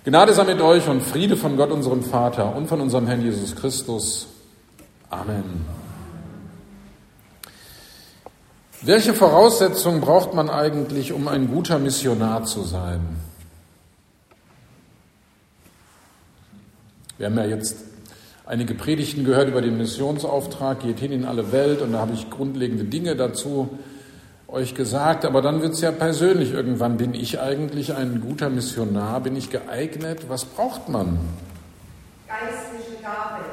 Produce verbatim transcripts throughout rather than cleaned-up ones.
Gnade sei mit euch und Friede von Gott, unserem Vater und von unserem Herrn Jesus Christus. Amen. Welche Voraussetzungen braucht man eigentlich, um ein guter Missionar zu sein? Wir haben ja jetzt einige Predigten gehört über den Missionsauftrag, geht hin in alle Welt, und da habe ich grundlegende Dinge dazu euch gesagt, aber dann wird es ja persönlich irgendwann. Bin ich eigentlich ein guter Missionar? Bin ich geeignet? Was braucht man? Geistliche Gabe.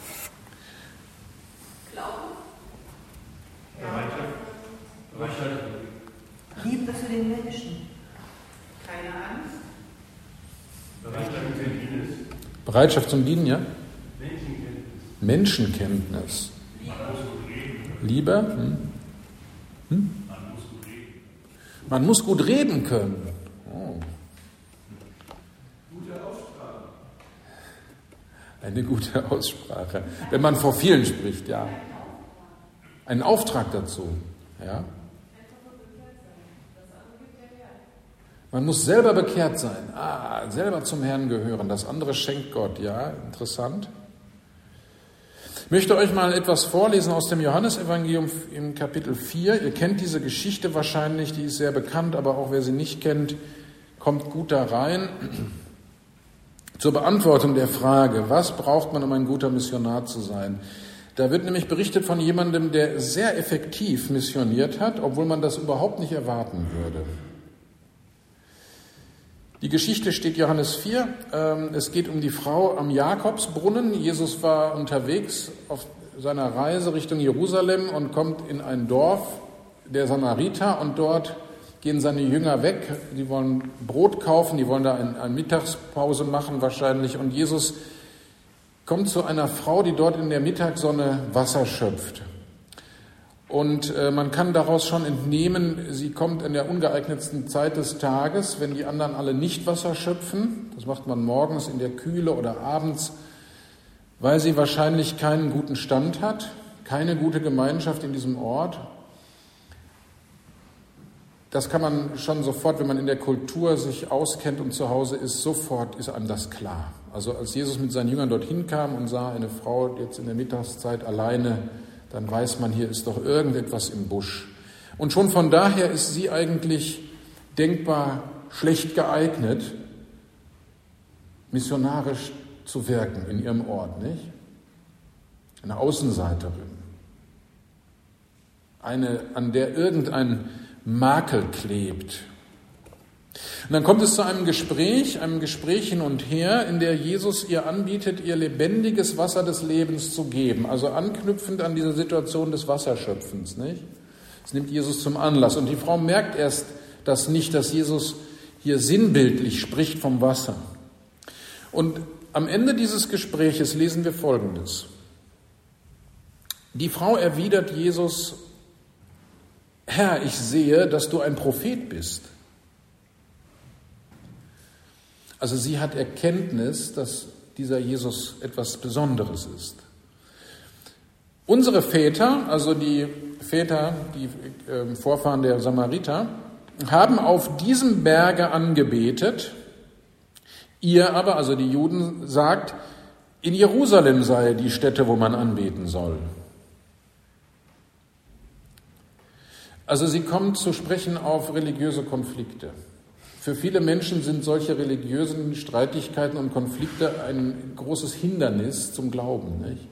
Glauben. Bereitschaft. Bereitschaft. Liebe für den Menschen. Keine Angst. Bereitschaft zum Dienen. Bereitschaft zum Dienen, ja? Menschenkenntnis. Menschenkenntnis. Liebe? Hm? Hm? Man muss gut reden können. Oh. Gute Aussprache. Eine gute Aussprache. Wenn man vor vielen spricht, ja. Einen Auftrag dazu, ja. Man muss selber bekehrt sein. Ah, selber zum Herrn gehören. Das andere schenkt Gott, ja. Interessant. Ich möchte euch mal etwas vorlesen aus dem Johannesevangelium im Kapitel vier. Ihr kennt diese Geschichte wahrscheinlich, die ist sehr bekannt, aber auch wer sie nicht kennt, kommt gut da rein. Zur Beantwortung der Frage, was braucht man, um ein guter Missionar zu sein? Da wird nämlich berichtet von jemandem, der sehr effektiv missioniert hat, obwohl man das überhaupt nicht erwarten würde. Die Geschichte steht Johannes vier. Es geht um die Frau am Jakobsbrunnen. Jesus war unterwegs auf seiner Reise Richtung Jerusalem und kommt in ein Dorf der Samariter, und dort gehen seine Jünger weg. Die wollen Brot kaufen, die wollen da eine Mittagspause machen wahrscheinlich, und Jesus kommt zu einer Frau, die dort in der Mittagssonne Wasser schöpft. Und äh, man kann daraus schon entnehmen, sie kommt in der ungeeignetsten Zeit des Tages, wenn die anderen alle nicht Wasser schöpfen. Das macht man morgens in der Kühle oder abends, weil sie wahrscheinlich keinen guten Stand hat, keine gute Gemeinschaft in diesem Ort. Das kann man schon sofort, wenn man in der Kultur sich auskennt und zu Hause ist, sofort ist einem das klar. Also als Jesus mit seinen Jüngern dorthin kam und sah eine Frau jetzt in der Mittagszeit alleine, dann weiß man, hier ist doch irgendetwas im Busch. Und schon von daher ist sie eigentlich denkbar schlecht geeignet, missionarisch zu wirken in ihrem Ort, nicht? Eine Außenseiterin. Eine, an der irgendein Makel klebt. Und dann kommt es zu einem Gespräch, einem Gespräch hin und her, in der Jesus ihr anbietet, ihr lebendiges Wasser des Lebens zu geben. Also anknüpfend an diese Situation des Wasserschöpfens, nicht? Das nimmt Jesus zum Anlass. Und die Frau merkt erst das nicht, dass Jesus hier sinnbildlich spricht vom Wasser. Und am Ende dieses Gespräches lesen wir Folgendes. Die Frau erwidert Jesus: Herr, ich sehe, dass du ein Prophet bist. Also sie hat Erkenntnis, dass dieser Jesus etwas Besonderes ist. Unsere Väter, also die Väter, die äh, Vorfahren der Samariter, haben auf diesem Berge angebetet. Ihr aber, also die Juden, sagt, in Jerusalem sei die Stätte, wo man anbeten soll. Also sie kommt zu sprechen auf religiöse Konflikte. Für viele Menschen sind solche religiösen Streitigkeiten und Konflikte ein großes Hindernis zum Glauben, nicht?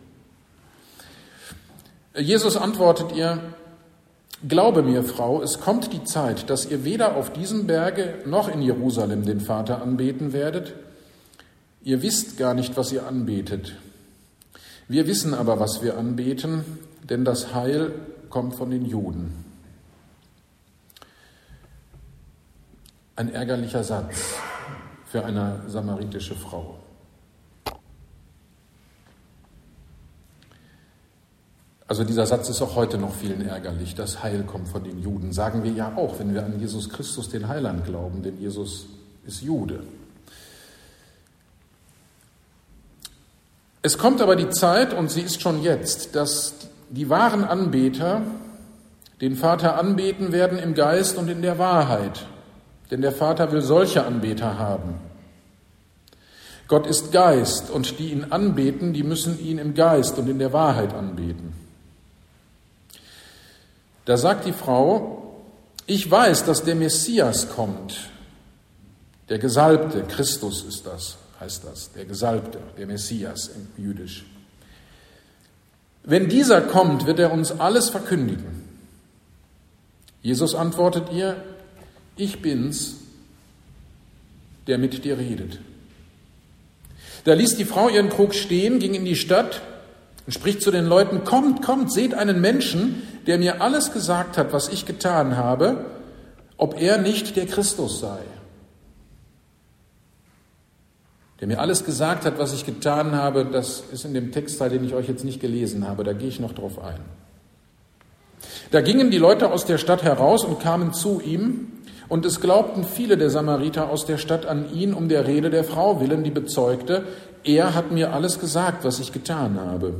Jesus antwortet ihr: Glaube mir, Frau, es kommt die Zeit, dass ihr weder auf diesem Berge noch in Jerusalem den Vater anbeten werdet. Ihr wisst gar nicht, was ihr anbetet. Wir wissen aber, was wir anbeten, denn das Heil kommt von den Juden. Ein ärgerlicher Satz für eine samaritische Frau. Also dieser Satz ist auch heute noch vielen ärgerlich. Das Heil kommt von den Juden. Sagen wir ja auch, wenn wir an Jesus Christus, den Heiland, glauben, denn Jesus ist Jude. Es kommt aber die Zeit, und sie ist schon jetzt, dass die wahren Anbeter den Vater anbeten werden im Geist und in der Wahrheit. Denn der Vater will solche Anbeter haben. Gott ist Geist und die ihn anbeten, die müssen ihn im Geist und in der Wahrheit anbeten. Da sagt die Frau, ich weiß, dass der Messias kommt, der Gesalbte, Christus ist das, heißt das, der Gesalbte, der Messias im Jüdisch. Wenn dieser kommt, wird er uns alles verkündigen. Jesus antwortet ihr, ich bin's, der mit dir redet. Da ließ die Frau ihren Krug stehen, ging in die Stadt und spricht zu den Leuten, kommt, kommt, seht einen Menschen, der mir alles gesagt hat, was ich getan habe, ob er nicht der Christus sei. Der mir alles gesagt hat, was ich getan habe, das ist in dem Textteil, den ich euch jetzt nicht gelesen habe, da gehe ich noch drauf ein. Da gingen die Leute aus der Stadt heraus und kamen zu ihm, und es glaubten viele der Samariter aus der Stadt an ihn, um der Rede der Frau willen, die bezeugte, er hat mir alles gesagt, was ich getan habe.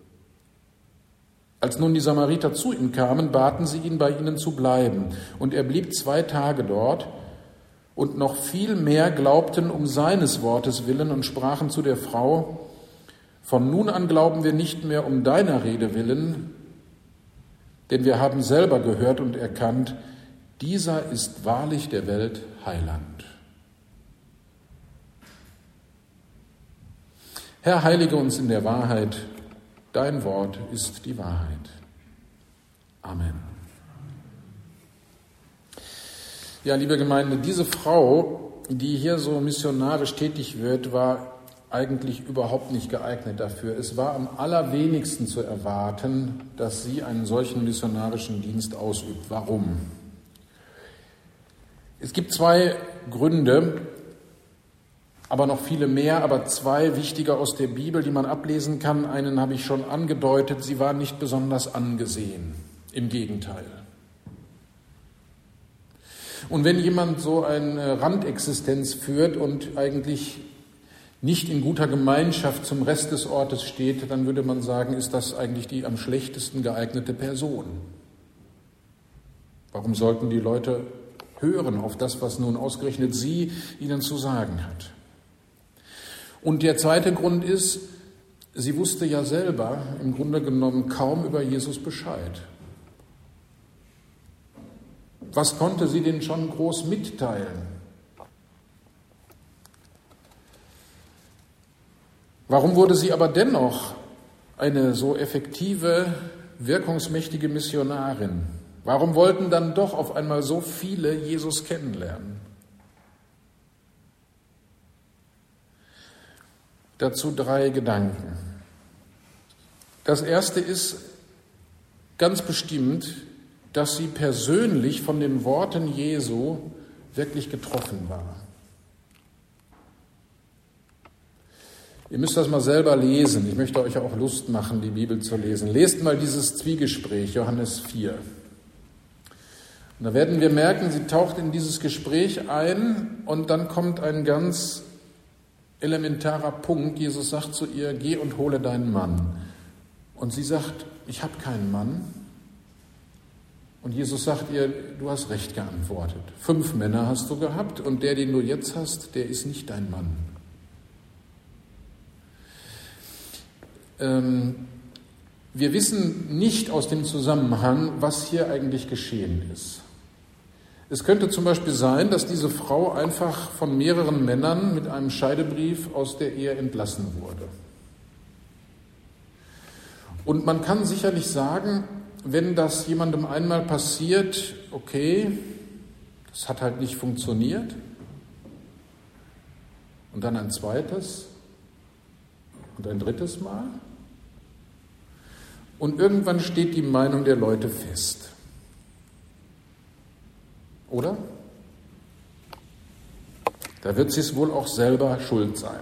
Als nun die Samariter zu ihm kamen, baten sie ihn, bei ihnen zu bleiben, und er blieb zwei Tage dort, und noch viel mehr glaubten um seines Wortes willen und sprachen zu der Frau, von nun an glauben wir nicht mehr um deiner Rede willen, denn wir haben selber gehört und erkannt, dieser ist wahrlich der Welt Heiland. Herr, heilige uns in der Wahrheit, dein Wort ist die Wahrheit. Amen. Ja, liebe Gemeinde, diese Frau, die hier so missionarisch tätig wird, war eigentlich überhaupt nicht geeignet dafür. Es war am allerwenigsten zu erwarten, dass sie einen solchen missionarischen Dienst ausübt. Warum? Es gibt zwei Gründe, aber noch viele mehr, aber zwei wichtige aus der Bibel, die man ablesen kann. Einen habe ich schon angedeutet, sie war nicht besonders angesehen, im Gegenteil. Und wenn jemand so eine Randexistenz führt und eigentlich nicht in guter Gemeinschaft zum Rest des Ortes steht, dann würde man sagen, ist das eigentlich die am schlechtesten geeignete Person. Warum sollten die Leute hören auf das, was nun ausgerechnet sie ihnen zu sagen hat? Und der zweite Grund ist, sie wusste ja selber im Grunde genommen kaum über Jesus Bescheid. Was konnte sie denn schon groß mitteilen? Warum wurde sie aber dennoch eine so effektive, wirkungsmächtige Missionarin? Warum wollten dann doch auf einmal so viele Jesus kennenlernen? Dazu drei Gedanken. Das erste ist ganz bestimmt, dass sie persönlich von den Worten Jesu wirklich getroffen war. Ihr müsst das mal selber lesen. Ich möchte euch auch Lust machen, die Bibel zu lesen. Lest mal dieses Zwiegespräch, Johannes vier. Und da werden wir merken, sie taucht in dieses Gespräch ein und dann kommt ein ganz elementarer Punkt. Jesus sagt zu ihr, geh und hole deinen Mann. Und sie sagt, ich habe keinen Mann. Und Jesus sagt ihr, du hast recht geantwortet. Fünf Männer hast du gehabt und der, den du jetzt hast, der ist nicht dein Mann. Ähm, wir wissen nicht aus dem Zusammenhang, was hier eigentlich geschehen ist. Es könnte zum Beispiel sein, dass diese Frau einfach von mehreren Männern mit einem Scheidebrief aus der Ehe entlassen wurde. Und man kann sicherlich sagen, wenn das jemandem einmal passiert, okay, das hat halt nicht funktioniert. Und dann ein zweites und ein drittes Mal. Und irgendwann steht die Meinung der Leute fest. Oder? Da wird sie es wohl auch selber schuld sein.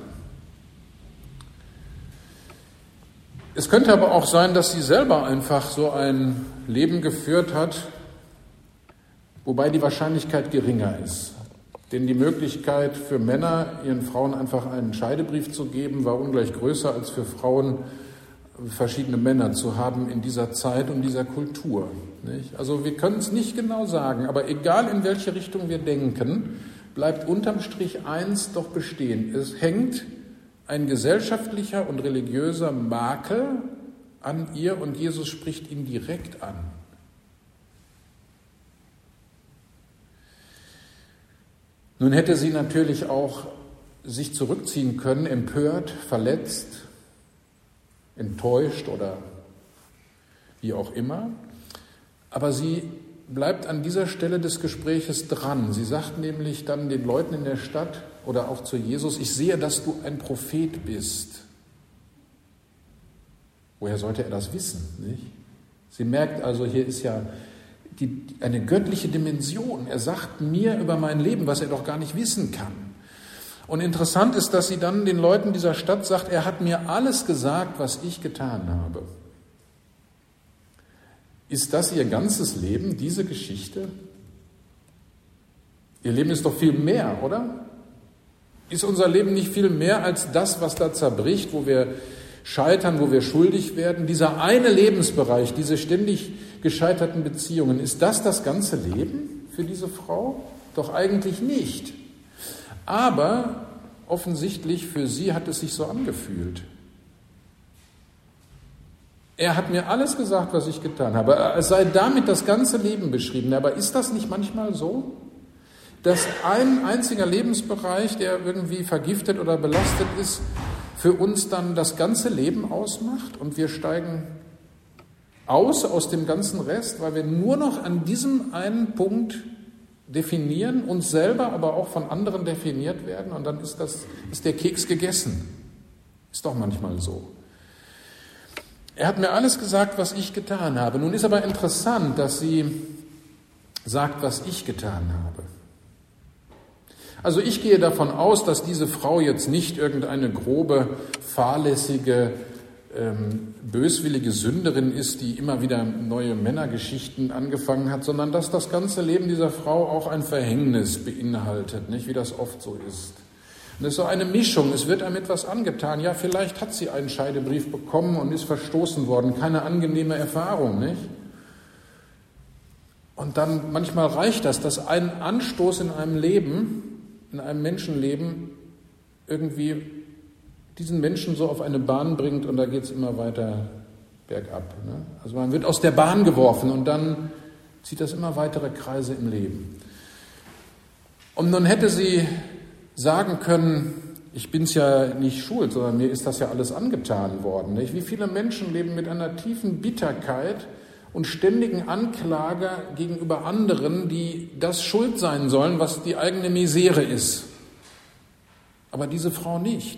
Es könnte aber auch sein, dass sie selber einfach so ein Leben geführt hat, wobei die Wahrscheinlichkeit geringer ist. Denn die Möglichkeit für Männer, ihren Frauen einfach einen Scheidebrief zu geben, war ungleich größer als für Frauen, verschiedene Männer zu haben in dieser Zeit und dieser Kultur. Nicht? Also wir können es nicht genau sagen, aber egal in welche Richtung wir denken, bleibt unterm Strich eins doch bestehen. Es hängt ein gesellschaftlicher und religiöser Makel an ihr und Jesus spricht ihn direkt an. Nun hätte sie natürlich auch sich zurückziehen können, empört, verletzt, enttäuscht oder wie auch immer. Aber sie bleibt an dieser Stelle des Gespräches dran. Sie sagt nämlich dann den Leuten in der Stadt oder auch zu Jesus, ich sehe, dass du ein Prophet bist. Woher sollte er das wissen, nicht? Sie merkt also, hier ist ja die, eine göttliche Dimension. Er sagt mir über mein Leben, was er doch gar nicht wissen kann. Und interessant ist, dass sie dann den Leuten dieser Stadt sagt, er hat mir alles gesagt, was ich getan habe. Ist das ihr ganzes Leben, diese Geschichte? Ihr Leben ist doch viel mehr, oder? Ist unser Leben nicht viel mehr als das, was da zerbricht, wo wir scheitern, wo wir schuldig werden? Dieser eine Lebensbereich, diese ständig gescheiterten Beziehungen, ist das das ganze Leben für diese Frau? Doch eigentlich nicht. Aber offensichtlich für sie hat es sich so angefühlt. Er hat mir alles gesagt, was ich getan habe. Es sei damit das ganze Leben beschrieben. Aber ist das nicht manchmal so, dass ein einziger Lebensbereich, der irgendwie vergiftet oder belastet ist, für uns dann das ganze Leben ausmacht und wir steigen aus aus dem ganzen Rest, weil wir nur noch an diesem einen Punkt definieren, uns selber, aber auch von anderen definiert werden und dann ist, das, ist der Keks gegessen. Ist doch manchmal so. Er hat mir alles gesagt, was ich getan habe. Nun ist aber interessant, dass sie sagt, was ich getan habe. Also ich gehe davon aus, dass diese Frau jetzt nicht irgendeine grobe, fahrlässige, ähm, böswillige Sünderin ist, die immer wieder neue Männergeschichten angefangen hat, sondern dass das ganze Leben dieser Frau auch ein Verhängnis beinhaltet, nicht wie das oft so ist. Und es ist so eine Mischung, es wird einem etwas angetan. Ja, vielleicht hat sie einen Scheidebrief bekommen und ist verstoßen worden. Keine angenehme Erfahrung, nicht? Und dann manchmal reicht das, dass ein Anstoß in einem Leben, in einem Menschenleben irgendwie diesen Menschen so auf eine Bahn bringt und da geht es immer weiter bergab. Ne? Also man wird aus der Bahn geworfen und dann zieht das immer weitere Kreise im Leben. Und nun hätte sie sagen können, ich bin es ja nicht schuld, sondern mir ist das ja alles angetan worden. Nicht? Wie viele Menschen leben mit einer tiefen Bitterkeit und ständigen Anklage gegenüber anderen, die das schuld sein sollen, was die eigene Misere ist. Aber diese Frau nicht.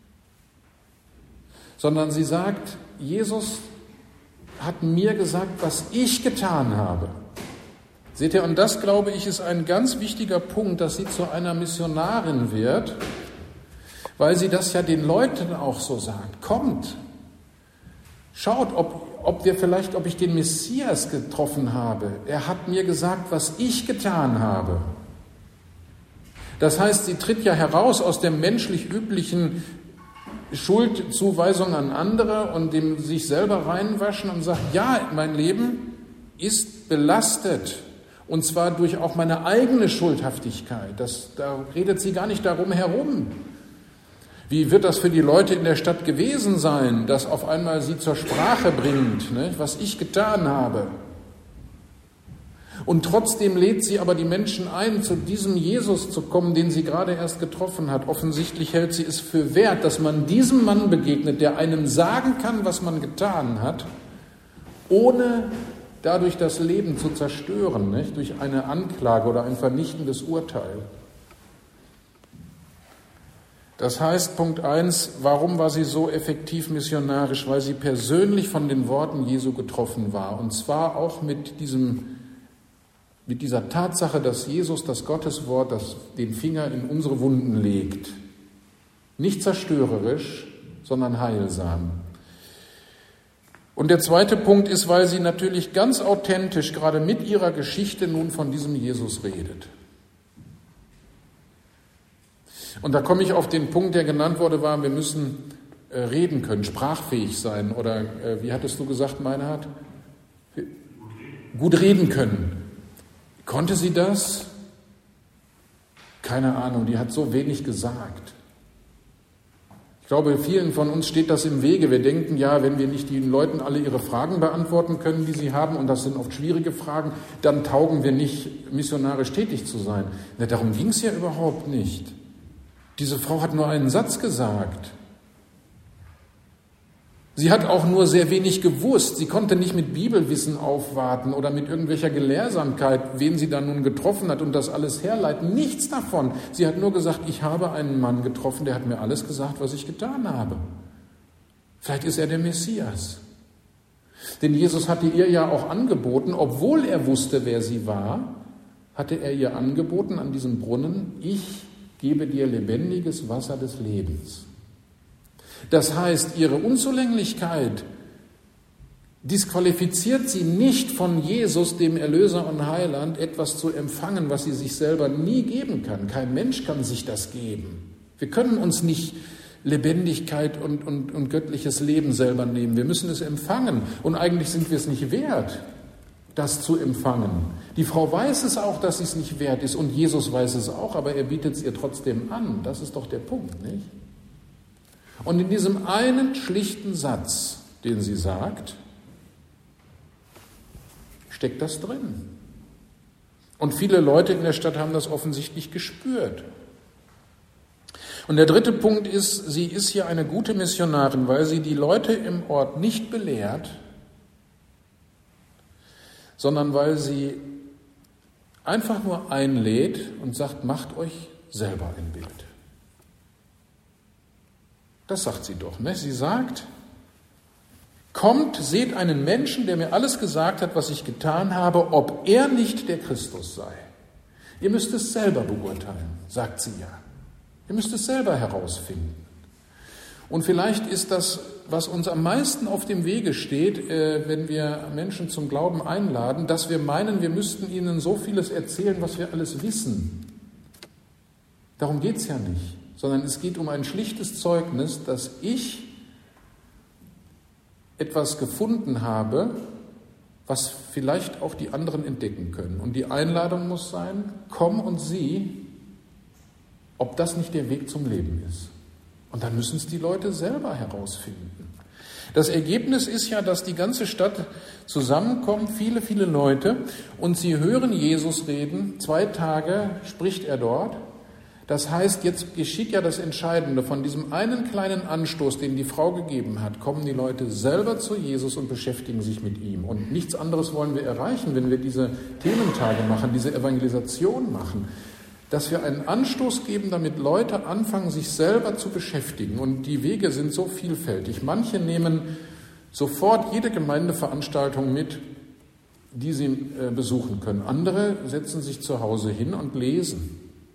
Sondern sie sagt, Jesus hat mir gesagt, was ich getan habe. Seht ihr, und das, glaube ich, ist ein ganz wichtiger Punkt, dass sie zu einer Missionarin wird, weil sie das ja den Leuten auch so sagt. Kommt, schaut, ob, ob wir vielleicht, ob ich den Messias getroffen habe. Er hat mir gesagt, was ich getan habe. Das heißt, sie tritt ja heraus aus der menschlich üblichen Schuldzuweisung an andere und dem sich selber reinwaschen und sagt, ja, mein Leben ist belastet. Und zwar durch auch meine eigene Schuldhaftigkeit. Das, da redet sie gar nicht darum herum. Wie wird das für die Leute in der Stadt gewesen sein, dass auf einmal sie zur Sprache bringt, ne, was ich getan habe? Und trotzdem lädt sie aber die Menschen ein, zu diesem Jesus zu kommen, den sie gerade erst getroffen hat. Offensichtlich hält sie es für wert, dass man diesem Mann begegnet, der einem sagen kann, was man getan hat, ohne dadurch das Leben zu zerstören, nicht? Durch eine Anklage oder ein vernichtendes Urteil. Das heißt, Punkt eins, warum war sie so effektiv missionarisch? Weil sie persönlich von den Worten Jesu getroffen war. Und zwar auch mit diesem, mit dieser Tatsache, dass Jesus, das Gotteswort, das den Finger in unsere Wunden legt. Nicht zerstörerisch, sondern heilsam. Und der zweite Punkt ist, weil sie natürlich ganz authentisch, gerade mit ihrer Geschichte, nun von diesem Jesus redet. Und da komme ich auf den Punkt, der genannt wurde, war, wir müssen äh, reden können, sprachfähig sein. Oder äh, wie hattest du gesagt, Meinhard? Gut reden können. Konnte sie das? Keine Ahnung, die hat so wenig gesagt. glaube, vielen von uns steht das im Wege. Wir denken, ja, wenn wir nicht den Leuten alle ihre Fragen beantworten können, die sie haben, und das sind oft schwierige Fragen, dann taugen wir nicht, missionarisch tätig zu sein. Na, darum ging es ja überhaupt nicht. Diese Frau hat nur einen Satz gesagt. Sie hat auch nur sehr wenig gewusst. Sie konnte nicht mit Bibelwissen aufwarten oder mit irgendwelcher Gelehrsamkeit, wen sie da nun getroffen hat und das alles herleiten. Nichts davon. Sie hat nur gesagt, ich habe einen Mann getroffen, der hat mir alles gesagt, was ich getan habe. Vielleicht ist er der Messias. Denn Jesus hatte ihr ja auch angeboten, obwohl er wusste, wer sie war, hatte er ihr angeboten an diesem Brunnen, ich gebe dir lebendiges Wasser des Lebens. Das heißt, ihre Unzulänglichkeit disqualifiziert sie nicht von Jesus, dem Erlöser und Heiland, etwas zu empfangen, was sie sich selber nie geben kann. Kein Mensch kann sich das geben. Wir können uns nicht Lebendigkeit und, und, und göttliches Leben selber nehmen. Wir müssen es empfangen. Und eigentlich sind wir es nicht wert, das zu empfangen. Die Frau weiß es auch, dass sie es nicht wert ist. Und Jesus weiß es auch, aber er bietet es ihr trotzdem an. Das ist doch der Punkt, nicht? Und in diesem einen schlichten Satz, den sie sagt, steckt das drin. Und viele Leute in der Stadt haben das offensichtlich gespürt. Und der dritte Punkt ist, sie ist hier eine gute Missionarin, weil sie die Leute im Ort nicht belehrt, sondern weil sie einfach nur einlädt und sagt, macht euch selber ein Bild. Das sagt sie doch. Ne? Sie sagt, kommt, seht einen Menschen, der mir alles gesagt hat, was ich getan habe, ob er nicht der Christus sei. Ihr müsst es selber beurteilen, sagt sie ja. Ihr müsst es selber herausfinden. Und vielleicht ist das, was uns am meisten auf dem Wege steht, äh, wenn wir Menschen zum Glauben einladen, dass wir meinen, wir müssten ihnen so vieles erzählen, was wir alles wissen. Darum geht es ja nicht. Sondern es geht um ein schlichtes Zeugnis, dass ich etwas gefunden habe, was vielleicht auch die anderen entdecken können. Und die Einladung muss sein, komm und sieh, ob das nicht der Weg zum Leben ist. Und dann müssen es die Leute selber herausfinden. Das Ergebnis ist ja, dass die ganze Stadt zusammenkommt, viele, viele Leute, und sie hören Jesus reden. Zwei Tage spricht er dort. Das heißt, jetzt geschieht ja das Entscheidende. Von diesem einen kleinen Anstoß, den die Frau gegeben hat, kommen die Leute selber zu Jesus und beschäftigen sich mit ihm. Und nichts anderes wollen wir erreichen, wenn wir diese Thementage machen, diese Evangelisation machen. Dass wir einen Anstoß geben, damit Leute anfangen, sich selber zu beschäftigen. Und die Wege sind so vielfältig. Manche nehmen sofort jede Gemeindeveranstaltung mit, die sie besuchen können. Andere setzen sich zu Hause hin und lesen.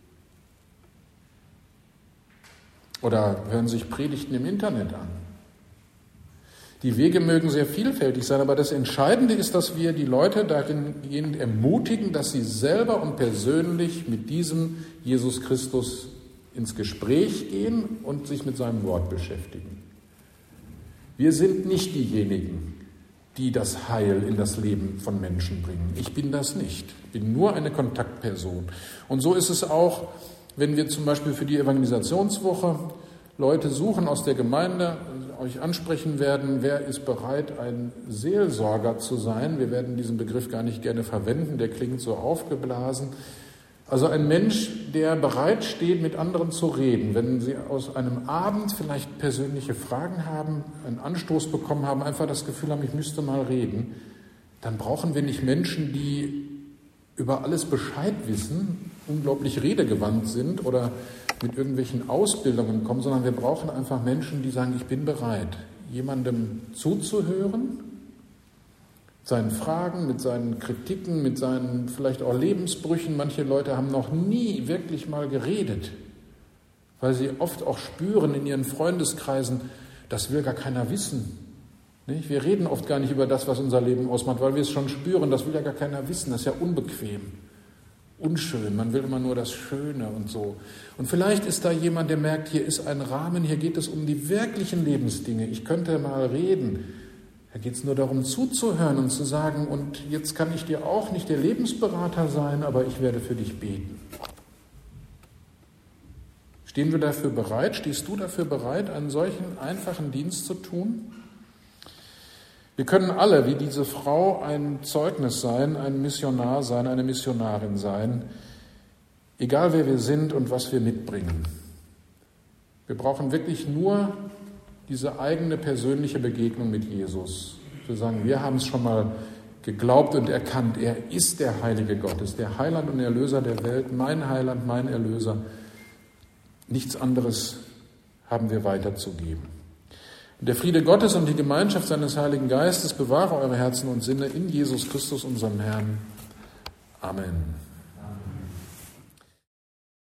Oder hören sich Predigten im Internet an. Die Wege mögen sehr vielfältig sein, aber das Entscheidende ist, dass wir die Leute dahingehend ermutigen, dass sie selber und persönlich mit diesem Jesus Christus ins Gespräch gehen und sich mit seinem Wort beschäftigen. Wir sind nicht diejenigen, die das Heil in das Leben von Menschen bringen. Ich bin das nicht. Ich bin nur eine Kontaktperson. Und so ist es auch, wenn wir zum Beispiel für die Evangelisationswoche Leute suchen aus der Gemeinde, euch ansprechen werden, wer ist bereit, ein Seelsorger zu sein. Wir werden diesen Begriff gar nicht gerne verwenden, der klingt so aufgeblasen. Also ein Mensch, der bereit steht, mit anderen zu reden. Wenn Sie aus einem Abend vielleicht persönliche Fragen haben, einen Anstoß bekommen haben, einfach das Gefühl haben, ich müsste mal reden, dann brauchen wir nicht Menschen, die über alles Bescheid wissen, unglaublich redegewandt sind oder mit irgendwelchen Ausbildungen kommen, sondern wir brauchen einfach Menschen, die sagen, ich bin bereit, jemandem zuzuhören, seinen Fragen, mit seinen Kritiken, mit seinen vielleicht auch Lebensbrüchen. Manche Leute haben noch nie wirklich mal geredet, weil sie oft auch spüren in ihren Freundeskreisen, das will gar keiner wissen. Nicht? Wir reden oft gar nicht über das, was unser Leben ausmacht, weil wir es schon spüren, das will ja gar keiner wissen, das ist ja unbequem, unschön, man will immer nur das Schöne und so. Und vielleicht ist da jemand, der merkt, hier ist ein Rahmen, hier geht es um die wirklichen Lebensdinge, ich könnte mal reden. Da geht es nur darum, zuzuhören und zu sagen, und jetzt kann ich dir auch nicht der Lebensberater sein, aber ich werde für dich beten. Stehen wir dafür bereit? Stehst du dafür bereit, einen solchen einfachen Dienst zu tun? Wir können alle, wie diese Frau, ein Zeugnis sein, ein Missionar sein, eine Missionarin sein, egal wer wir sind und was wir mitbringen. Wir brauchen wirklich nur diese eigene persönliche Begegnung mit Jesus. Wir sagen, wir haben es schon mal geglaubt und erkannt, er ist der Heilige Gottes, der Heiland und Erlöser der Welt, mein Heiland, mein Erlöser. Nichts anderes haben wir weiterzugeben. Und der Friede Gottes und die Gemeinschaft seines Heiligen Geistes bewahre eure Herzen und Sinne in Jesus Christus, unserem Herrn. Amen.